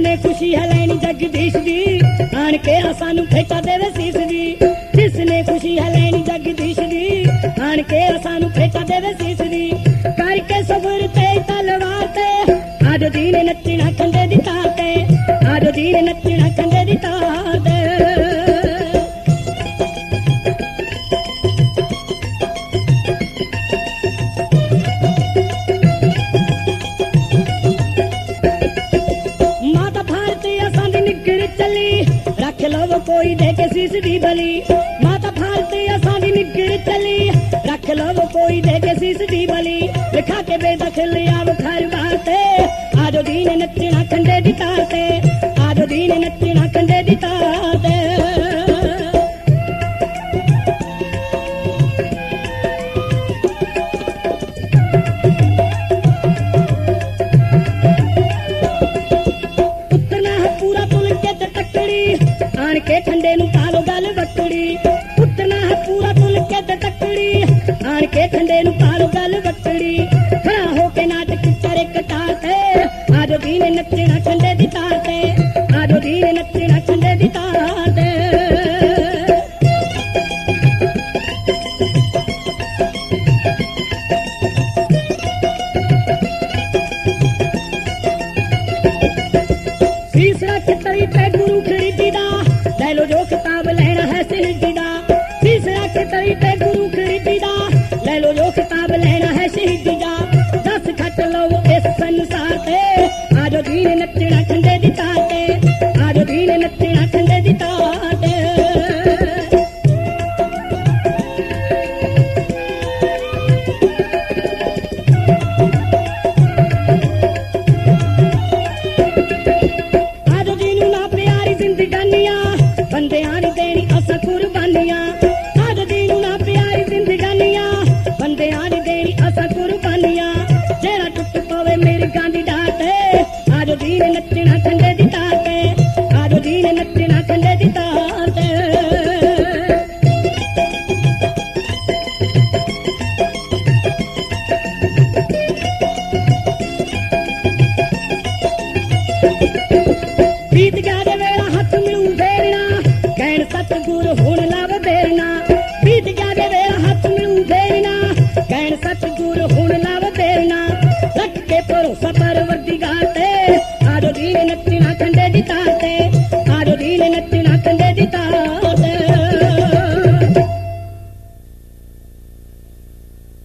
जिसने खुशी है लैनी जगदीश दी आन के सानू फेटा देवे शीश दी। जिसने खुशी है लैनी जगदीश दी आन के सानू फेटा देवे शीश दी। करके सबर ते तलवार ते आज दीन नचना कंधे दी तार ते आज दीन नचना कंधे दी तार ते। रख लो कोई दे के शीश दी बली माता भारती असां दी निगर चली। रख लो कोई दे के शीश दी बली लिखा के बेदखल आव घर बाते आजो दीन नचना कंधे दी तार ते आजो दीन नचना कंधे दी तार ते। आन के ठंडे नु पालो गल बकड़ी उतना है पूरा तुल के तकड़ी। आन के ठंडे नु पालो गल बकड़ी खड़ा होके नाटक करे कटाते आजो दीन नचना कंधे दी तार ते आजो दीन नचना कंधे दी तार ते। तीसरा कितरी पे गुरु खरीदी दा ले लो जो किताब लेना है शहीदी दा। तीसरा कितरी पे गुरु खरीदी दा ले लो जो किताब लेना है शहीदी दा। दस खट लो इस संसार ते आजो दीन नचना कंधे दी तार ते आजो दीन नचना कंधे दी तार ते। बंदे आनी देनी असा कुर्बानियां आज दीनू ना प्यारी जिंदगानियां बंदे आनी देनी असा कुर्बानियां। जेड़ा टुट पवे मेरी गांधी डाटे आज दीन नचना कंधे दी तार ते आज दीन नचना कंधे दी तार ते। बीत गया दे वेला हथ मिलू फेरना कहन सतगुर हुण लव बेरना। बीत गया दे वेला हथ मिलू फेरना कहन सतगुर हुण लव बेरना। रख के भरोसा परवरदिगार ते आजो दीन नचना कंधे दी तार ते